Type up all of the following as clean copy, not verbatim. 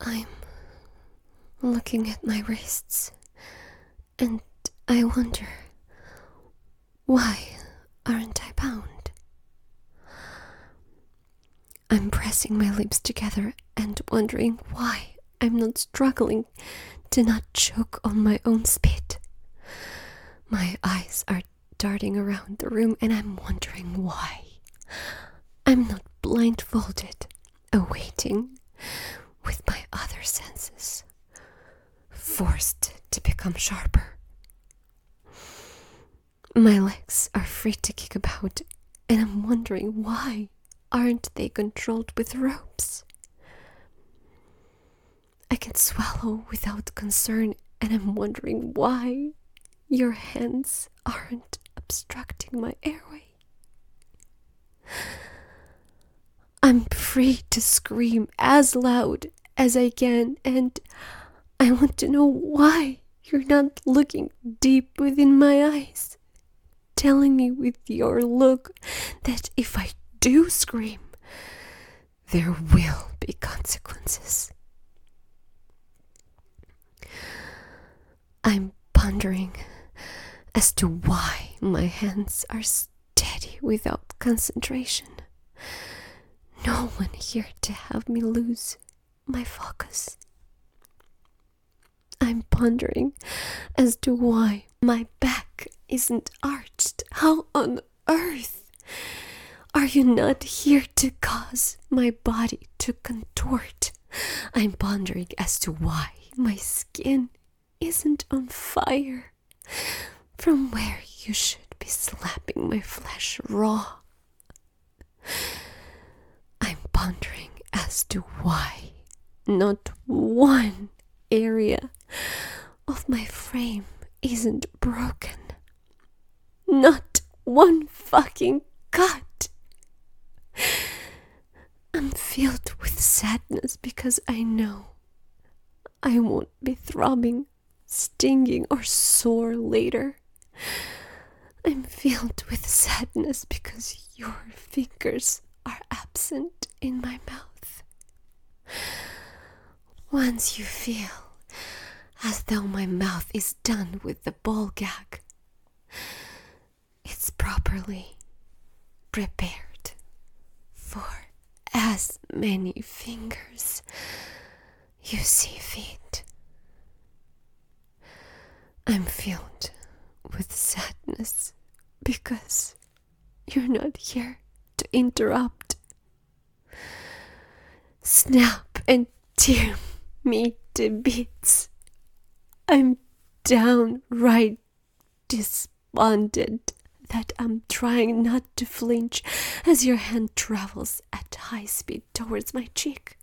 I'm looking at my wrists, and I wonder, why aren't I bound? I'm pressing my lips together and wondering why I'm not struggling to not choke on my own spit. My eyes are darting around the room and I'm wondering why I'm not blindfolded, awaiting with my other senses, forced to become sharper. My legs are free to kick about, and I'm wondering why aren't they controlled with ropes? I can swallow without concern, and I'm wondering why your hands aren't obstructing my airway. I'm free to scream as loud as I can, and I want to know why you're not looking deep within my eyes, telling me with your look that if I do scream, there will be consequences. I'm pondering as to why my hands are steady without concentration. No one here to have me lose my focus. I'm pondering as to why my back isn't arched. How on earth are you not here to cause my body to contort? I'm pondering as to why my skin isn't on fire, from where you should be slapping my flesh raw. I'm pondering as to why not one area of my frame isn't broken. Not one fucking cut. I'm filled with sadness because I know I won't be throbbing, stinging, or sore later. I'm filled with sadness because your fingers are absent in my mouth. Once you feel as though my mouth is done with the ball gag, it's properly prepared for as many fingers you see fit. I'm filled with sadness because you're not here to interrupt, snap and tear me to bits. I'm downright despondent that I'm trying not to flinch as your hand travels at high speed towards my cheek.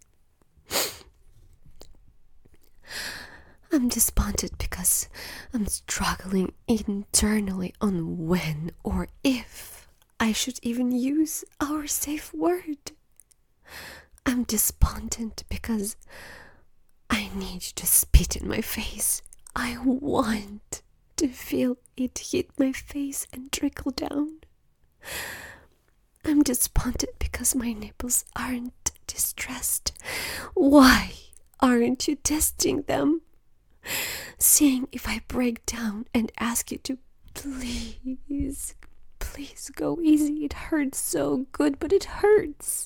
I'm despondent because I'm struggling internally on when or if I should even use our safe word. I'm despondent because I need to spit in my face. I want to feel it hit my face and trickle down. I'm despondent because my nipples aren't distressed. Why aren't you testing them? Seeing if I break down and ask you to please go easy. It hurts so good, but it hurts.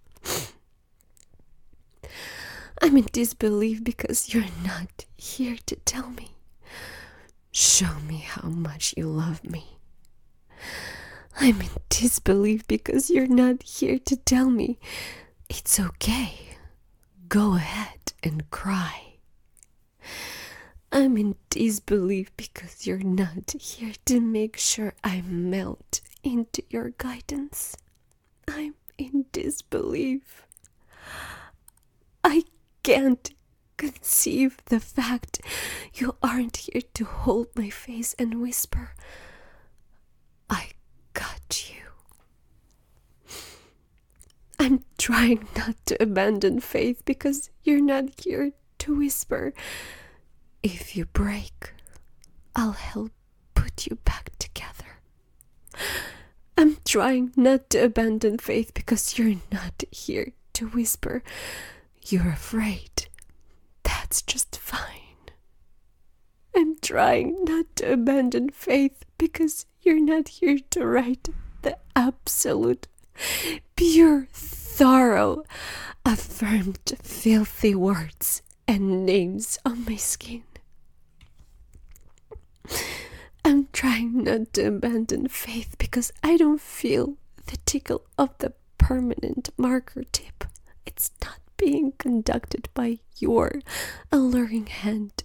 I'm in disbelief because you're not here to tell me. Show me how much you love me. I'm in disbelief because you're not here to tell me it's okay. Go ahead and cry. I'm in disbelief because you're not here to make sure I melt into your guidance. I'm in disbelief. I can't conceive the fact you aren't here to hold my face and whisper, I got you. I'm trying not to abandon faith because you're not here to whisper, if you break, I'll help put you back together. I'm trying not to abandon faith because you're not here to whisper, you're afraid, that's just fine. I'm trying not to abandon faith because you're not here to write the absolute, pure, thorough, affirmed, filthy words and names on my skin. I'm trying not to abandon faith because I don't feel the tickle of the permanent marker tip. It's not being conducted by your alluring hand.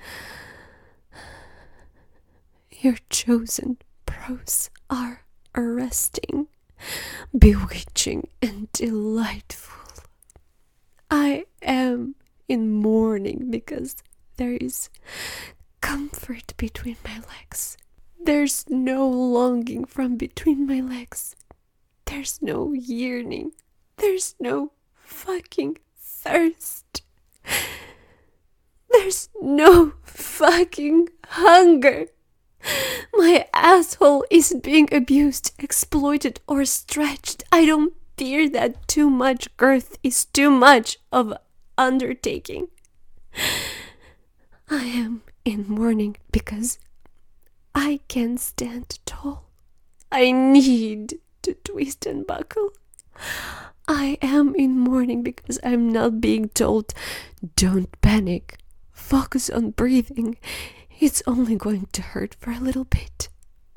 Your chosen prose are arresting, bewitching, and delightful. I am in mourning because there is comfort between my legs. There's no longing from between my legs. There's no yearning. There's no fucking thirst. There's no fucking hunger. My asshole isn't being abused, exploited, or stretched. I don't fear that too much girth is too much of an undertaking. I am in mourning because I can't stand tall. I need to twist and buckle. I am in mourning because I'm not being told, don't panic, focus on breathing. It's only going to hurt for a little bit.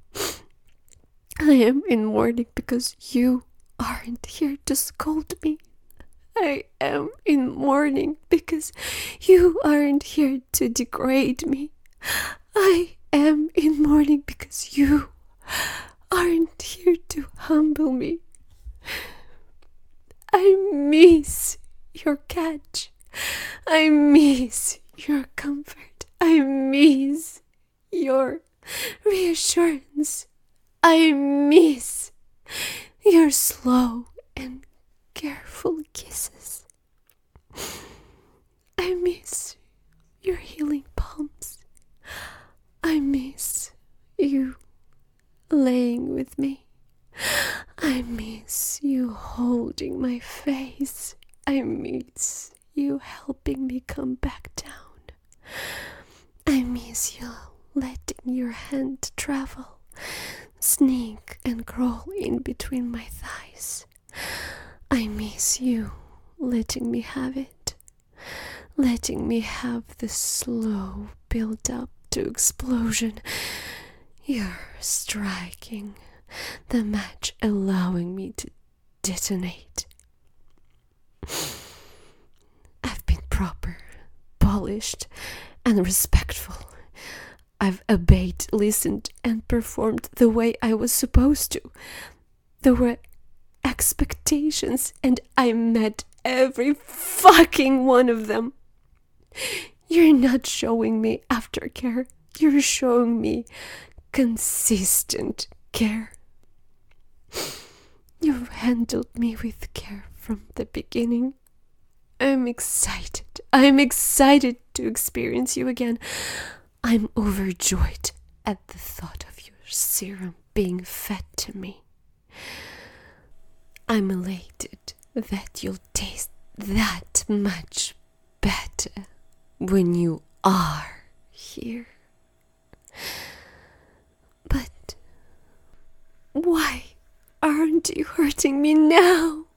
I am in mourning because you aren't here to scold me. I am in mourning because you aren't here to degrade me. I am in mourning because you aren't here to humble me. I miss your catch. I miss your comfort. I miss your reassurance. I miss your slow and careful kisses. I miss your healing palms. I miss you laying with me. I miss you holding my face. I miss you helping me come back down. I miss you letting your hand travel, sneak and crawl in between my thighs. I miss you letting me have it, letting me have the slow build up to explosion. You're striking the match, allowing me to detonate. I've been proper, polished, and respectful. I've obeyed, listened, and performed the way I was supposed to. There were expectations, and I met every fucking one of them. You're not showing me aftercare. You're showing me consistent care. You've handled me with care from the beginning. I'm excited. I'm excited to experience you again. I'm overjoyed at the thought of your serum being fed to me. I'm elated that you'll taste that much better when you are here. But why aren't you hurting me now?